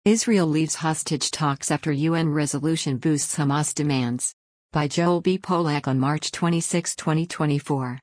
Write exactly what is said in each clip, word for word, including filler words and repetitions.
Israel leaves hostage talks after U N resolution boosts Hamas demands. By Joel B. Polak on March twenty-sixth, twenty twenty-four.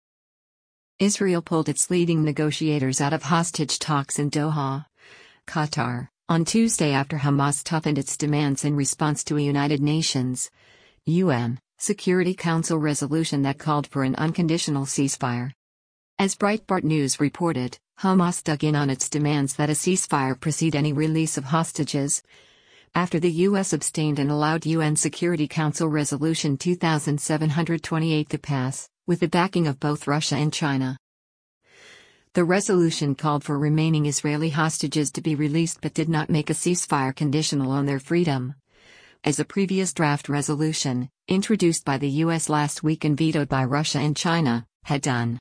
Israel pulled its leading negotiators out of hostage talks in Doha, Qatar, on Tuesday after Hamas toughened its demands in response to a United Nations U N Security Council resolution that called for an unconditional ceasefire. As Breitbart News reported, Hamas dug in on its demands that a ceasefire precede any release of hostages, after the U S abstained and allowed U N Security Council Resolution two thousand seven hundred twenty-eight to pass, with the backing of both Russia and China. The resolution called for remaining Israeli hostages to be released but did not make a ceasefire conditional on their freedom, as a previous draft resolution, introduced by the U S last week and vetoed by Russia and China, had done.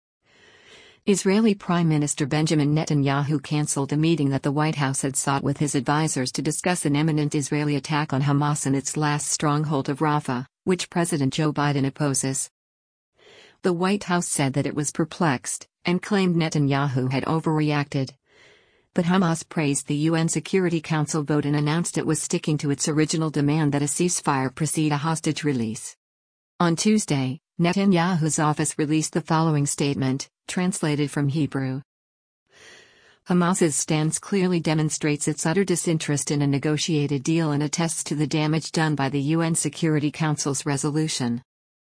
Israeli Prime Minister Benjamin Netanyahu cancelled a meeting that the White House had sought with his advisors to discuss an imminent Israeli attack on Hamas and its last stronghold of Rafah, which President Joe Biden opposes. The White House said that it was perplexed, and claimed Netanyahu had overreacted. But Hamas praised the U N Security Council vote and announced it was sticking to its original demand that a ceasefire precede a hostage release. On Tuesday, Netanyahu's office released the following statement, translated from Hebrew. Hamas's stance clearly demonstrates its utter disinterest in a negotiated deal and attests to the damage done by the U N Security Council's resolution.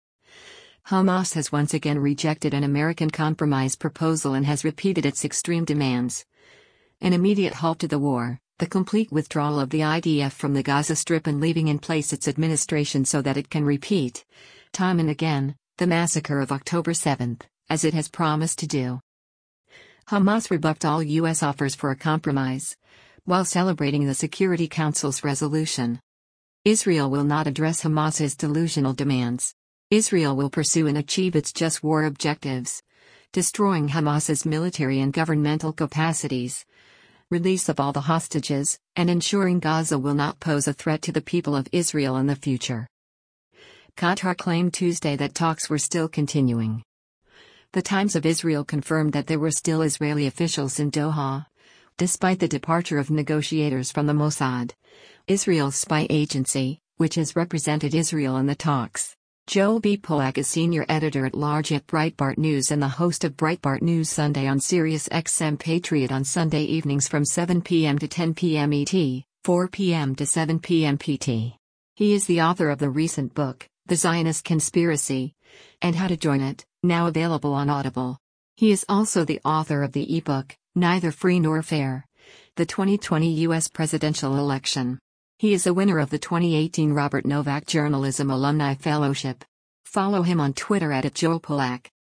Hamas has once again rejected an American compromise proposal and has repeated its extreme demands: an immediate halt to the war, the complete withdrawal of the I D F from the Gaza Strip and leaving in place its administration so that it can repeat, time and again, the massacre of October seventh, as it has promised to do. Hamas rebuffed all U S offers for a compromise, while celebrating the Security Council's resolution. Israel will not address Hamas's delusional demands. Israel will pursue and achieve its just war objectives, destroying Hamas's military and governmental capacities, release of all the hostages, and ensuring Gaza will not pose a threat to the people of Israel in the future. Qatar claimed Tuesday that talks were still continuing. The Times of Israel confirmed that there were still Israeli officials in Doha, despite the departure of negotiators from the Mossad, Israel's spy agency, which has represented Israel in the talks. Joel B. Polak is senior editor-at-large at Breitbart News and the host of Breitbart News Sunday on Sirius X M Patriot on Sunday evenings from seven p m to ten p m E T, four p m to seven p m P T. He is the author of the recent book, The Zionist Conspiracy, and How to Join It, now available on Audible. He is also the author of the ebook, Neither Free Nor Fair: The twenty twenty U S Presidential Election. He is a winner of the twenty eighteen Robert Novak Journalism Alumni Fellowship. Follow him on Twitter at Joel Polak.